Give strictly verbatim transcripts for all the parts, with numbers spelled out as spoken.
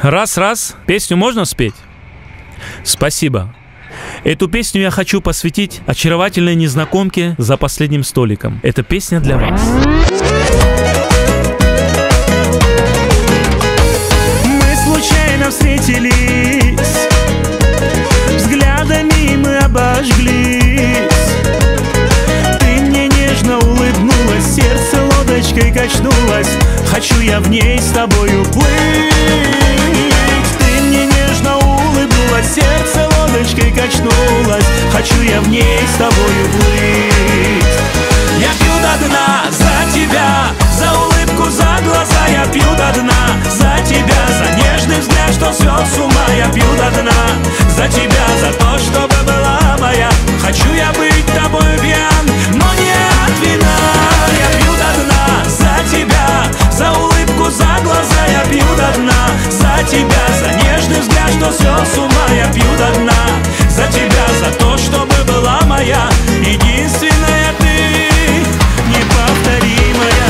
Раз-раз, песню можно спеть? Спасибо. Эту песню я хочу посвятить очаровательной незнакомке за последним столиком. Эта песня для вас. Мы случайно встретились, взглядами мы обожглись. Ты мне нежно улыбнулась, сердце лодочкой качнулось. Хочу я в ней с тобою плыть. Ты мне нежно улыбнулась, сердце лодочкой качнулось. Хочу я в ней с тобою плыть. Я пью до дна за тебя, за улыбку, за глаза. Я пью до дна за тебя, за нежный взгляд, что свел с ума. Я пью до дна за тебя, за то, чтобы была моя. Хочу я быть тобой пьян, но не от вина. Я пью до дна за тебя, за улыбку, за глаза. Я пью до дна за тебя, за нежный взгляд, что свел с ума. Я пью до дна за тебя, за то, чтобы была моя. Единственная ты, неповторимая.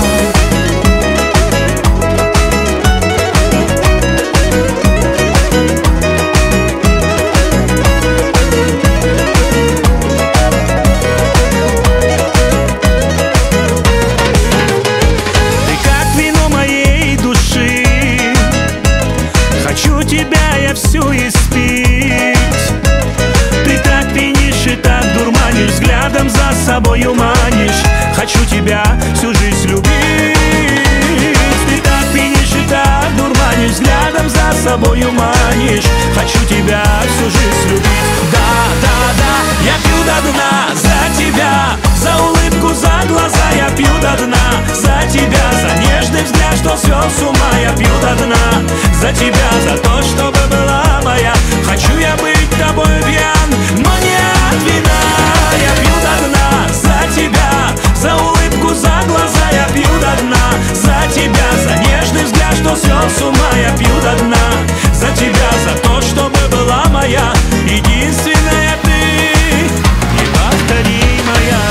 Тебя я всю испить. Ты так пьянишь и так дурманишь, взглядом за собою манишь. Хочу тебя всю жизнь любить. Ты так пьянишь и так дурманишь, взглядом за собою манишь. Хочу тебя всю жизнь любить. Да, да, да, я пью до дна за тебя, за улыбку, за глаза. Я пью до дна за тебя, за нежный взгляд, что свел с ума. Я пью до дна за тебя, за то, чтобы была моя. Хочу я быть тобой пьян, но не от вина. Я пью до дна за тебя, за улыбку, за глаза. Я пью до дна за тебя, за нежный взгляд, что свел с ума. Я пью до дна за тебя, за то, чтобы была моя. Единственная ты, неповторимая.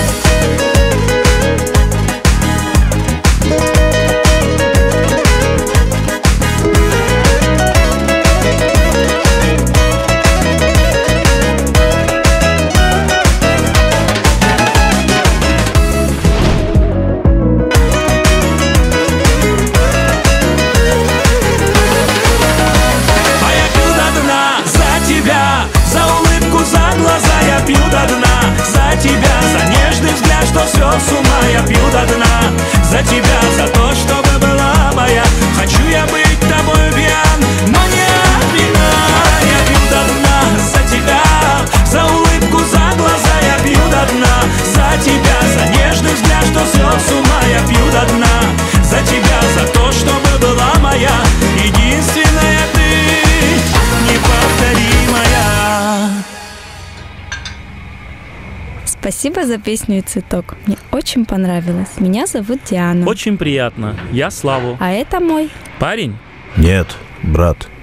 Я пью до дна за тебя, за нежный взгляд, что свел с ума. Я пью до дна за тебя, за то, чтобы была моя. Хочу я быть тобой пьян, но не от вина. Я пью до дна за тебя, за улыбку, за глаза. Я пью до дна за тебя, за нежный взгляд, что свел с ума. Я пью до дна за тебя, за то, чтобы была моя. Единственная ты, неповторимая. Спасибо за песню «Цветок». Мне очень понравилось. Меня зовут Диана. Очень приятно. Я Славу. А это мой парень? Нет, брат.